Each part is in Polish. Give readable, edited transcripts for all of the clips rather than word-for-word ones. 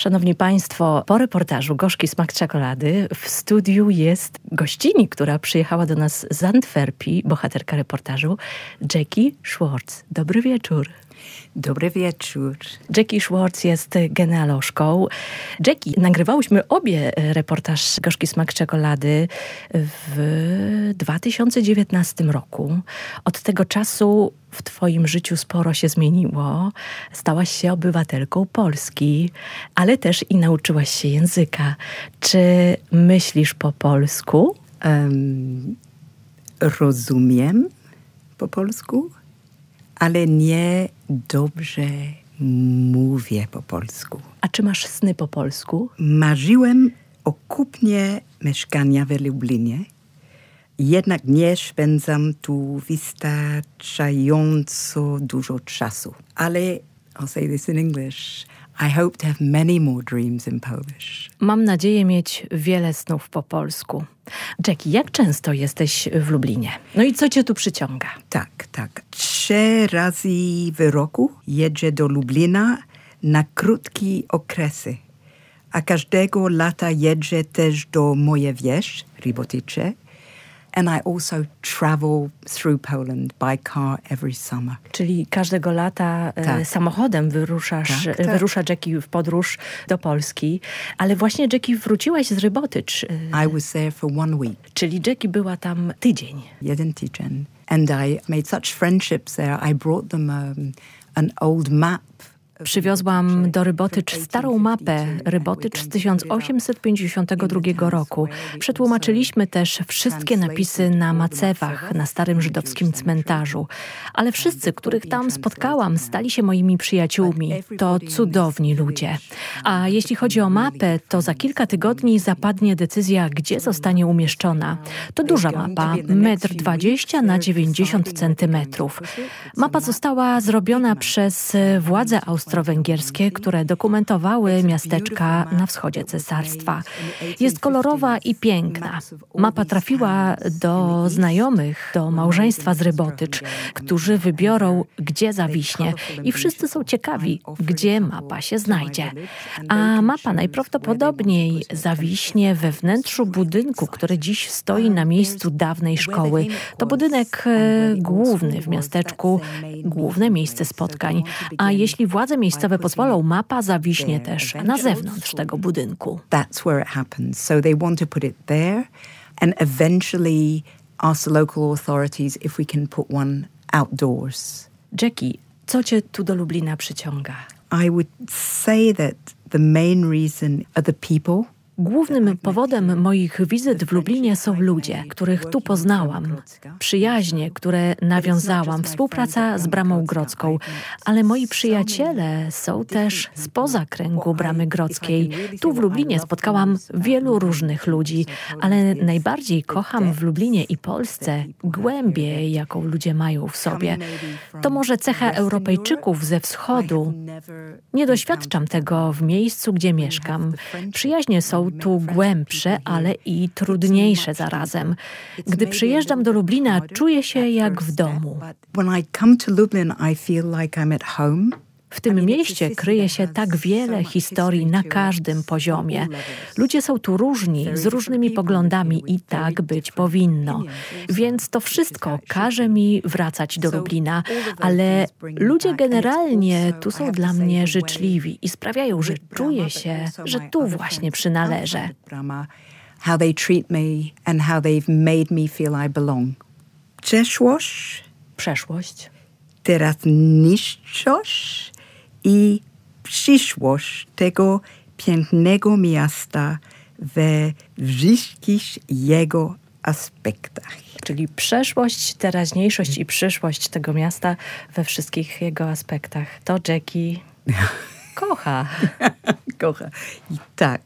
Szanowni Państwo, po reportażu Gorzki smak czekolady w studiu jest gościni, która przyjechała do nas z Antwerpii, bohaterka reportażu, Jackie Schwartz. Dobry wieczór. Dobry wieczór. Jackie Schwartz jest genealożką. Jackie, nagrywałyśmy obie reportaż Gorzki smak czekolady w 2019 roku. Od tego czasu w twoim życiu sporo się zmieniło. Stałaś się obywatelką Polski, ale też i nauczyłaś się języka. Czy myślisz po polsku? Rozumiem po polsku, ale nie dobrze mówię po polsku. A czy masz sny po polsku? Marzyłem o kupnie mieszkania w Lublinie, jednak nie spędzam tu wystarczająco dużo czasu. Ale, I'll say this in English, I hope to have many more dreams in Polish. Mam nadzieję mieć wiele snów po polsku. Jackie, jak często jesteś w Lublinie? No i co cię tu przyciąga? Tak. 3 razy w roku jeżdżę do Lublina na krótkie okresy. A każdego lata jeżdżę też do mojej wieś, Rybotyce. And I also travel through Poland by car every summer. Czyli każdego lata samochodem wyrusza Jackie w podróż do Polski. Ale właśnie, Jackie, wróciłaś z Rybotycz. I was there for 1 week. Czyli Jackie była tam tydzień. 1 tydzień. And I made such friendships there. I brought them an old map. Przywiozłam do Rybotycz starą mapę Rybotycz z 1852 roku. Przetłumaczyliśmy też wszystkie napisy na macewach na starym żydowskim cmentarzu. Ale wszyscy, których tam spotkałam, stali się moimi przyjaciółmi. To cudowni ludzie. A jeśli chodzi o mapę, to za kilka tygodni zapadnie decyzja, gdzie zostanie umieszczona. To duża mapa, 1,20 m na 90 cm. Mapa została zrobiona przez władze austro-węgierskie, które dokumentowały miasteczka na wschodzie cesarstwa. Jest kolorowa i piękna. Mapa trafiła do znajomych, do małżeństwa z Rybotycz, którzy wybiorą, gdzie zawiśnie. I wszyscy są ciekawi, gdzie mapa się znajdzie. A mapa najprawdopodobniej zawiśnie we wnętrzu budynku, który dziś stoi na miejscu dawnej szkoły. To budynek główny w miasteczku, główne miejsce spotkań. A jeśli władze miejscowe pozwolą, mapa zawiśnie też na zewnątrz tego budynku. That's where it happens. So they want to put it there and eventually ask the local authorities if we can put one outdoors. Jackie, co cię tu do Lublina przyciąga? I would say that the main reason are the people. Głównym powodem moich wizyt w Lublinie są ludzie, których tu poznałam. Przyjaźnie, które nawiązałam, współpraca z Bramą Grodzką. Ale moi przyjaciele są też spoza kręgu Bramy Grodzkiej. Tu w Lublinie spotkałam wielu różnych ludzi, ale najbardziej kocham w Lublinie i Polsce głębię, jaką ludzie mają w sobie. To może cecha Europejczyków ze wschodu. Nie doświadczam tego w miejscu, gdzie mieszkam. Przyjaźnie są tu głębsze, ale i trudniejsze zarazem. Gdy przyjeżdżam do Lublina, czuję się jak w domu. W tym mieście kryje się tak wiele historii na każdym poziomie. Ludzie są tu różni, z różnymi poglądami i tak być powinno. Więc to wszystko każe mi wracać do Lublina, ale ludzie generalnie tu są dla mnie życzliwi i sprawiają, że czuję się, że tu właśnie przynależę. How they treat me and how they've made me feel I belong. Przeszłość. Teraźniejszość i przyszłość tego pięknego miasta we wszystkich jego aspektach. Czyli przeszłość, teraźniejszość i przyszłość tego miasta we wszystkich jego aspektach. To Jackie kocha. Kocha. I tak.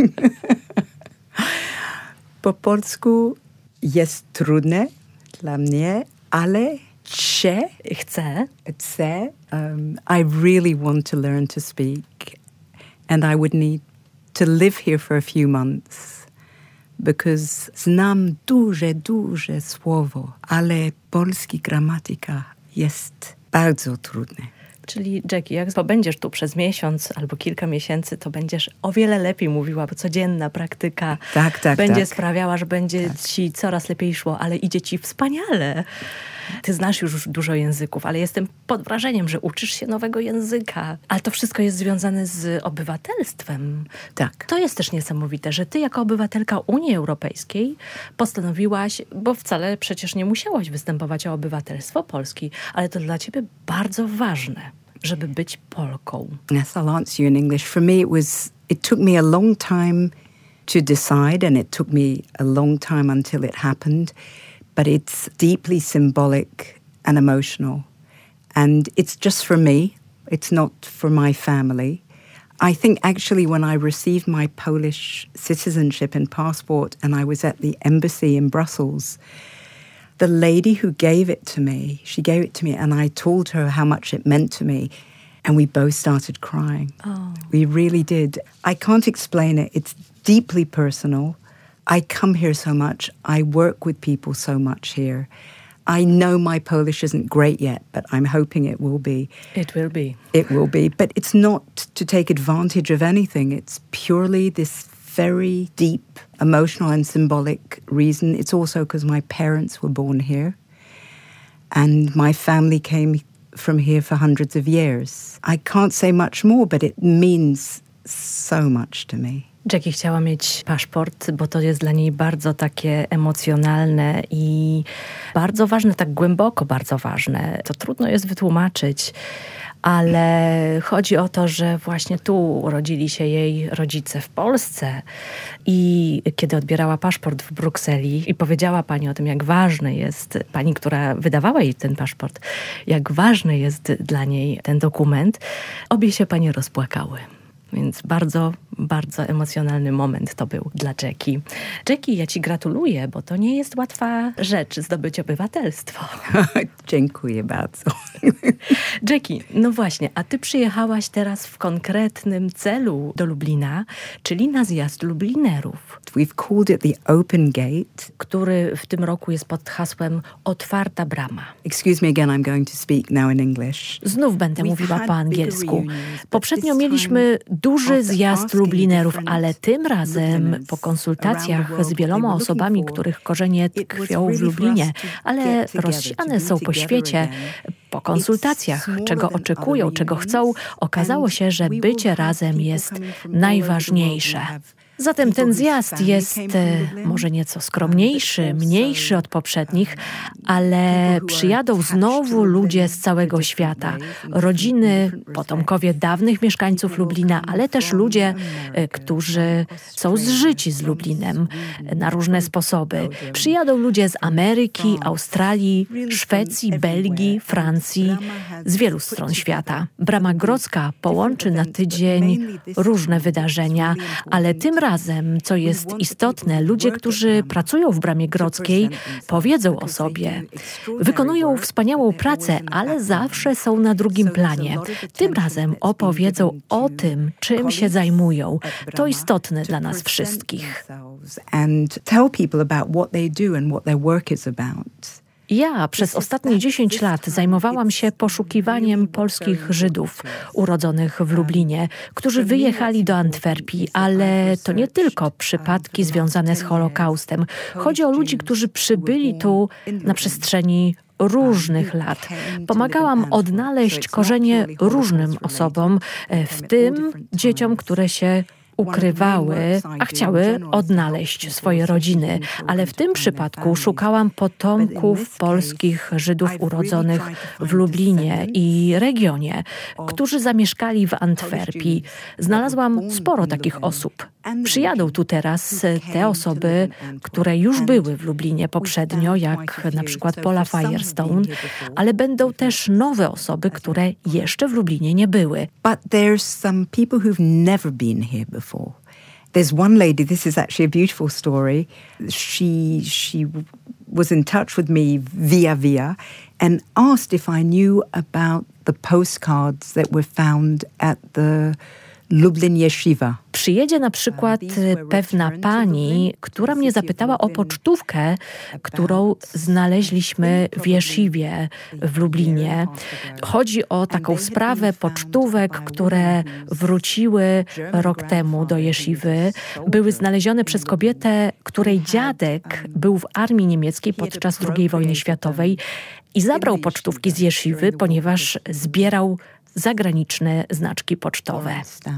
Po polsku jest trudne dla mnie, ale chcę. I really want to learn to speak, and I would need to live here for a few months, because znam duże słowo, ale polski gramatyka jest bardzo trudne. Czyli Jackie, jak pobędziesz tu przez miesiąc albo kilka miesięcy, to będziesz o wiele lepiej mówiła, bo codzienna praktyka będzie sprawiała, że będzie ci coraz lepiej szło, ale idzie ci wspaniale. Ty znasz już dużo języków, ale jestem pod wrażeniem, że uczysz się nowego języka. Ale to wszystko jest związane z obywatelstwem. Tak. To jest też niesamowite, że ty jako obywatelka Unii Europejskiej postanowiłaś, bo wcale przecież nie musiałaś występować o obywatelstwo Polski, ale to dla ciebie bardzo ważne, żeby być Polką. Yes, I'll answer you in English. For me, it took me a long time to decide, and it took me a long time until it happened. But it's deeply symbolic and emotional. And it's just for me. It's not for my family. I think actually when I received my Polish citizenship and passport and I was at the embassy in Brussels, the lady who gave it to me, she gave it to me and I told her how much it meant to me. And we both started crying. Oh. We really did. I can't explain it. It's deeply personal. I come here so much. I work with people so much here. I know my Polish isn't great yet, but I'm hoping it will be. It will be. It will be. But it's not to take advantage of anything. It's purely this very deep emotional and symbolic reason. It's also because my parents were born here and my family came from here for hundreds of years. I can't say much more, but it means so much to me. Jackie chciała mieć paszport, bo to jest dla niej bardzo takie emocjonalne i bardzo ważne, tak głęboko bardzo ważne. To trudno jest wytłumaczyć, ale chodzi o to, że właśnie tu urodzili się jej rodzice w Polsce i kiedy odbierała paszport w Brukseli i powiedziała pani o tym, jak ważny jest, pani, która wydawała jej ten paszport, jak ważny jest dla niej ten dokument, obie się panie rozpłakały. Więc bardzo, bardzo emocjonalny moment to był dla Jackie. Jackie, ja ci gratuluję, bo to nie jest łatwa rzecz zdobyć obywatelstwo. Dziękuję bardzo. Jackie, no właśnie, a ty przyjechałaś teraz w konkretnym celu do Lublina, czyli na zjazd Lublinerów. We've called it the Open Gate, który w tym roku jest pod hasłem Otwarta Brama. Excuse me again, I'm going to speak now in English. Znów będę mówiła po angielsku. Poprzednio mieliśmy duży zjazd Lublinerów, ale tym razem po konsultacjach z wieloma osobami, których korzenie tkwią w Lublinie, ale rozsiane są po świecie, po konsultacjach, czego oczekują, czego chcą, okazało się, że bycie razem jest najważniejsze. Zatem ten zjazd jest może nieco skromniejszy, mniejszy od poprzednich, ale przyjadą znowu ludzie z całego świata. Rodziny, potomkowie dawnych mieszkańców Lublina, ale też ludzie, którzy są zżyci z Lublinem na różne sposoby. Przyjadą ludzie z Ameryki, Australii, Szwecji, Belgii, Francji, z wielu stron świata. Brama Grodzka połączy na tydzień różne wydarzenia, ale tym razem, co jest istotne, ludzie, którzy pracują w Bramie Grodzkiej, powiedzą o sobie. Wykonują wspaniałą pracę, ale zawsze są na drugim planie. Tym razem opowiedzą o tym, czym się zajmują. To istotne dla nas wszystkich. And tell people about what they do and what their work is about. Ja przez ostatnie 10 lat zajmowałam się poszukiwaniem polskich Żydów urodzonych w Lublinie, którzy wyjechali do Antwerpii, ale to nie tylko przypadki związane z Holokaustem. Chodzi o ludzi, którzy przybyli tu na przestrzeni różnych lat. Pomagałam odnaleźć korzenie różnym osobom, w tym dzieciom, które się ukrywały, a chciały odnaleźć swoje rodziny. Ale w tym przypadku szukałam potomków polskich Żydów urodzonych w Lublinie i regionie, którzy zamieszkali w Antwerpii. Znalazłam sporo takich osób. Przyjadą tu teraz te osoby, które już były w Lublinie poprzednio, jak na przykład Paula Firestone, ale będą też nowe osoby, które jeszcze w Lublinie nie były. But there's some people who've never been here before. There's one lady, this is actually a beautiful story. She was in touch with me via and asked if I knew about the postcards that were found at the Lublin Yeshiva. Przyjedzie na przykład pewna pani, która mnie zapytała o pocztówkę, którą znaleźliśmy w Jesziwie w Lublinie. Chodzi o taką sprawę pocztówek, które wróciły rok temu do Jesziwy. Były znalezione przez kobietę, której dziadek był w armii niemieckiej podczas II wojny światowej i zabrał pocztówki z Jesziwy, ponieważ zbierał zagraniczne znaczki pocztowe.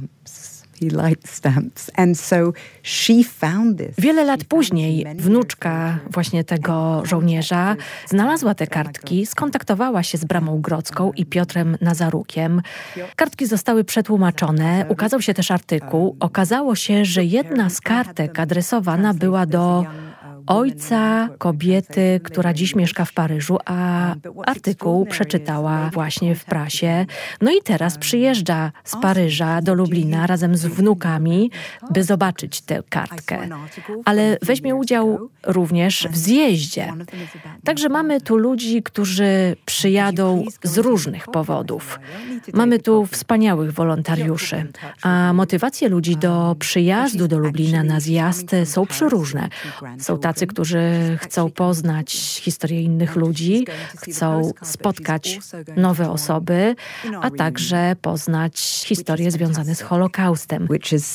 Wiele lat później wnuczka właśnie tego żołnierza znalazła te kartki, skontaktowała się z Bramą Grodzką i Piotrem Nazarukiem. Kartki zostały przetłumaczone, ukazał się też artykuł. Okazało się, że jedna z kartek adresowana była do ojca kobiety, która dziś mieszka w Paryżu, a artykuł przeczytała właśnie w prasie. No i teraz przyjeżdża z Paryża do Lublina razem z wnukami, by zobaczyć tę kartkę. Ale weźmie udział również w zjeździe. Także mamy tu ludzi, którzy przyjadą z różnych powodów. Mamy tu wspaniałych wolontariuszy, a motywacje ludzi do przyjazdu do Lublina na zjazd są przeróżne. Są tacy, którzy chcą poznać historię innych ludzi, chcą spotkać nowe osoby, a także poznać historie związane z Holokaustem.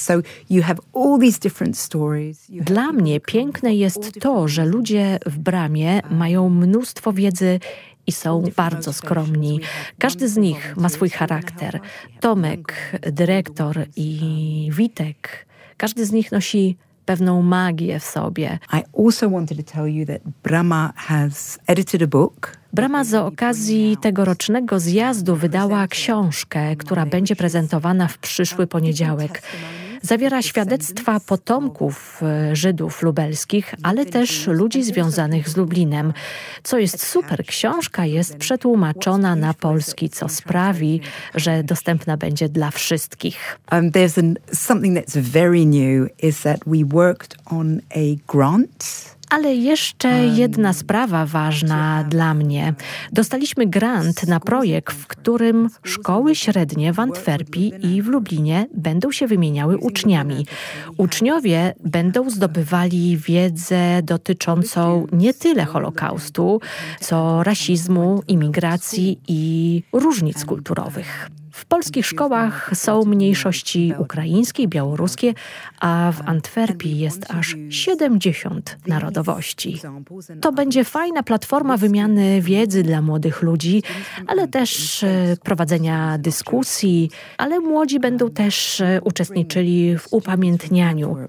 Dla mnie piękne jest to, że ludzie w Bramie mają mnóstwo wiedzy i są bardzo skromni. Każdy z nich ma swój charakter. Tomek, dyrektor i Witek, każdy z nich nosi pewną magię w sobie. I also wanted to tell you that Brama has edited a book. Brama z okazji tegorocznego zjazdu wydała książkę, która będzie prezentowana w przyszły poniedziałek. Zawiera świadectwa potomków Żydów lubelskich, ale też ludzi związanych z Lublinem. Co jest super, książka jest przetłumaczona na polski, co sprawi, że dostępna będzie dla wszystkich. Something that's very new is that we worked on a grant. Ale jeszcze jedna sprawa ważna dla mnie. Dostaliśmy grant na projekt, w którym szkoły średnie w Antwerpii i w Lublinie będą się wymieniały uczniami. Uczniowie będą zdobywali wiedzę dotyczącą nie tyle Holokaustu, co rasizmu, imigracji i różnic kulturowych. W polskich szkołach są mniejszości ukraińskie i białoruskie, a w Antwerpii jest aż 70 narodowości. To będzie fajna platforma wymiany wiedzy dla młodych ludzi, ale też prowadzenia dyskusji, ale młodzi będą też uczestniczyli w upamiętnianiu.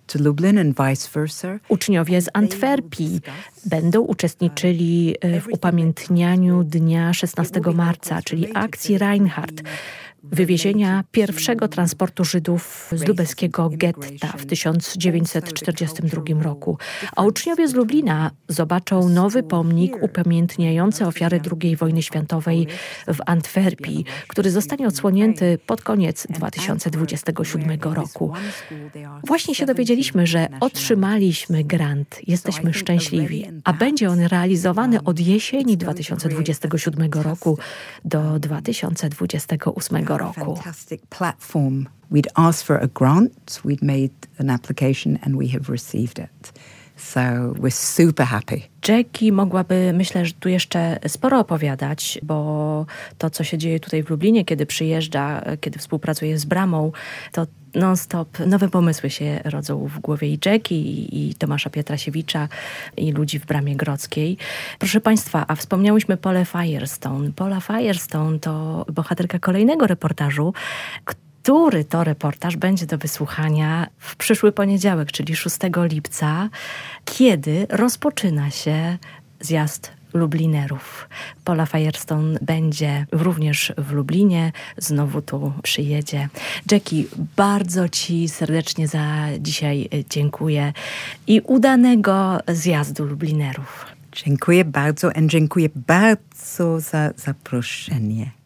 Uczniowie z Antwerpii będą uczestniczyli w upamiętnianiu dnia 16 marca, czyli akcji Reinhardt, wywiezienia pierwszego transportu Żydów z lubelskiego getta w 1942 roku. A uczniowie z Lublina zobaczą nowy pomnik upamiętniający ofiary II wojny światowej w Antwerpii, który zostanie odsłonięty pod koniec 2027 roku. Właśnie się dowiedzieliśmy, że otrzymaliśmy grant. Jesteśmy szczęśliwi, a będzie on realizowany od jesieni 2027 roku do 2028 roku. Fantastic platform. We'd asked for a grant, we'd made an application and we have received it. So we're super happy. Jackie mogłaby, myślę, że tu jeszcze sporo opowiadać, bo to, co się dzieje tutaj w Lublinie, kiedy przyjeżdża, kiedy współpracuje z Bramą, to non-stop nowe pomysły się rodzą w głowie i Jackie, i Tomasza Pietrasiewicza, i ludzi w Bramie Grodzkiej. Proszę Państwa, a wspomniałyśmy Polę Firestone. Pola Firestone to bohaterka kolejnego reportażu, który to reportaż będzie do wysłuchania w przyszły poniedziałek, czyli 6 lipca, kiedy rozpoczyna się zjazd Lublinerów. Pola Firestone będzie również w Lublinie, znowu tu przyjedzie. Jackie, bardzo Ci serdecznie za dzisiaj dziękuję i udanego zjazdu Lublinerów. Dziękuję bardzo i dziękuję bardzo za zaproszenie.